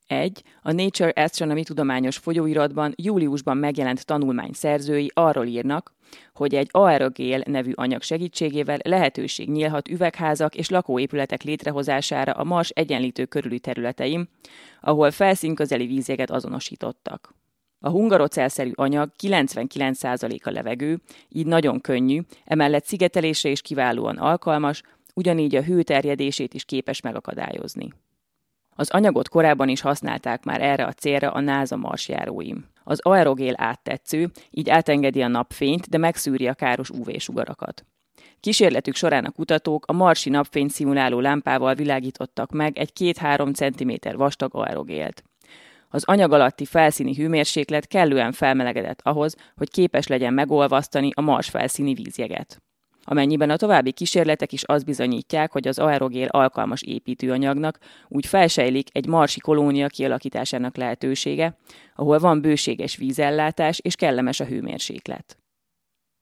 1. A Nature Astronomy tudományos folyóiratban júliusban megjelent tanulmány szerzői arról írnak, hogy egy aerogél nevű anyag segítségével lehetőség nyílhat üvegházak és lakóépületek létrehozására a Mars egyenlítő körüli területein, ahol felszínközeli vízjeget azonosítottak. A hungarocell-szerű anyag 99%-a levegő, így nagyon könnyű, emellett szigetelésre is kiválóan alkalmas, ugyanígy a hő terjedését is képes megakadályozni. Az anyagot korábban is használták már erre a célra a NASA marsjáróim. Az aerogél áttetsző, így átengedi a napfényt, de megszűri a káros UV-sugarakat. Kísérletük során a kutatók a marsi napfényt szimuláló lámpával világítottak meg egy 2-3 cm vastag aerogélt. Az anyag alatti felszíni hőmérséklet kellően felmelegedett ahhoz, hogy képes legyen megolvasztani a Mars felszíni vízjeget. Amennyiben a további kísérletek is azt bizonyítják, hogy az aerogél alkalmas építőanyagnak, úgy felsejlik egy marsi kolónia kialakításának lehetősége, ahol van bőséges vízellátás és kellemes a hőmérséklet.